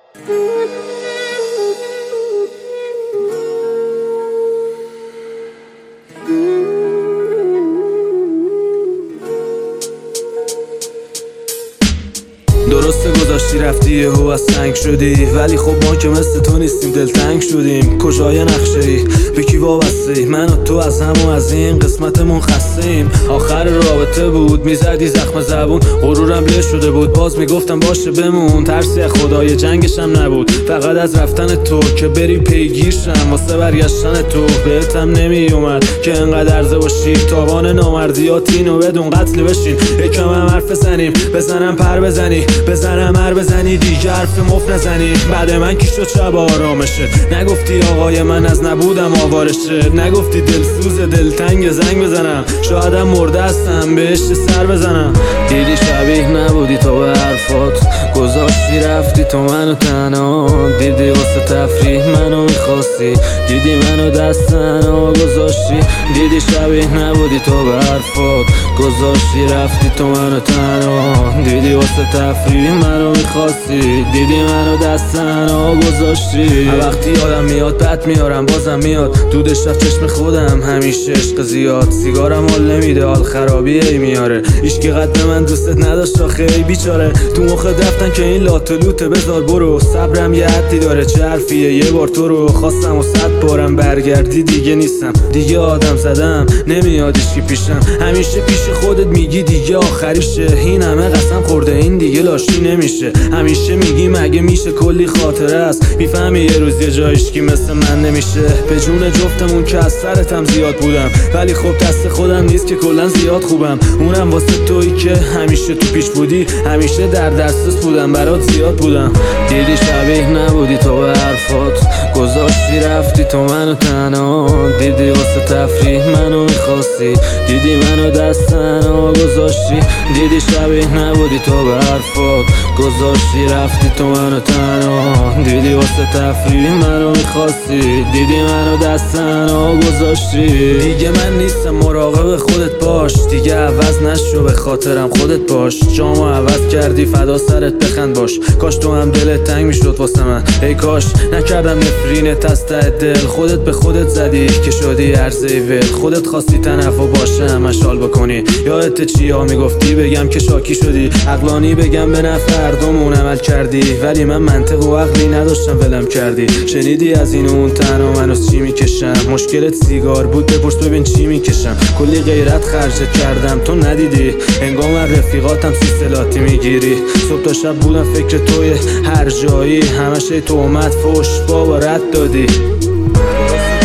درسته گذاشتی رفتی یهو از سنگ شدی، ولی خب ما که مثل تو نیستیم، دلتنگ شدیم. کجای نقشه ای؟ به کی وابسته ای؟ من و تو از هم و از این قسمتمون خسته ایم. آخر رابطه بود میزدی زخم زبون، غرورم له شده بود، باز میگفتم باشه بمون. ترسی از خدای جنگشم نبود، فقط از رفتن تو که بری پیگیرشم. واسه برگشتن تو بهتم نمیومد که انقدر عرضه باشی. تاوان نامردیات اینو بدون قتل بشین. یکم هم حرف بزنیم، بزنم پر بزنی، بزنم هر بزنی دیگه حرف مف نزنی. بعد من کی شد شب آرامشه؟ نگفتی آقای من از نبودم آوارشه؟ نگفتی دلسوز دلتنگ زنگ بزنم؟ شایدم مرده هستم بهشت سر بزنم. دیدی شبیه نبودی تو به حرفات، گذاشتی رفتی تو منو تنها. دیدی واسه تفریح منو میخواستی، دیدی منو دست تنها گذاشتی. دیدی شبیه نبودی تو به حرفات، گذاشتی رفتی تو منو تنها. دیدی واسه تفریح منو میخواستی، دیدی منو دست تنها گذاشتی. وقتی یادم میاد بد میارم بازم میاد، دودش رفت چشم خودم همیشه عشق زیاد. سیگارم حال نمیده حال خرابی ای میاره، هیچکی قد من دوستت نداشت آخه ای بیچاره. تو مخت رفتن که این لات و لوته بذار برو، صبرم یه حدی داره چه حرفیه. یه بار تو رو خواستم و 100 بارم برگردی دیگه نیستم. دیگه آدم زدم نمیاد هیچکی پیشم، همیشه پیش خودت میگی دیگه آخریشه. این همه قسم خورده این دیگه لاشی نمیشه. همیشه میگی مگه میشه کلی خاطره است، میفهمی یه روز یه جایش کی مثل من نمیشه. به جون جفتمون که از سرتم زیاد بودم، ولی خب دست خودم نیست که کلا زیاد خوبم. اونم واسه تویی که همیشه تو پیش بودی، همیشه در دسترس بودم برات زیاد بودم. دیدی شبیه نبودی تو به حرفات، گذاشتی رفتی تو منو تنها. دیدی واسه تفریح منو میخواستی، دیدی منو دست تنها گذاشتی. دیدی شبیه نبودی تو به حرفات، گذاشتی رفتی تو منو تنها. دیدی واسه تفریح منو میخواستی، دیدی منو دست تنها گذاشتی. دیگه من نیستم مراقب خودت باش، دیگه عوض نشو به خاطرم خودت باش. جامو عوض کردی فدا سرت بخند باش، کاش تو هم دلت تنگ میشد واسه من. ای کاش نکردم نفرینت از ته دل، خودت به خودت زدی که شدی عرضه ول. خودت خواستی تنفع باشه همش حال بکنی، یادت چیا میگفتی بگم که شاکی شدی. عقلانی بگم به نفع هردومون عمل کردی، ولی من منطق و عقلی نداشتم ولم کردی. شنیدی از این اون تنها من از چی میکشم؟ مشکلت سیگار بود بپرس ببین چی میکشم. کلی غیرت خرجت کردم تو ندیدی، انگار من رفیقاتم سیستلاتی میگیری. صبح تا شب بودم فکر توی هر جایی، همشه تهمت فوش بابا رد دادی.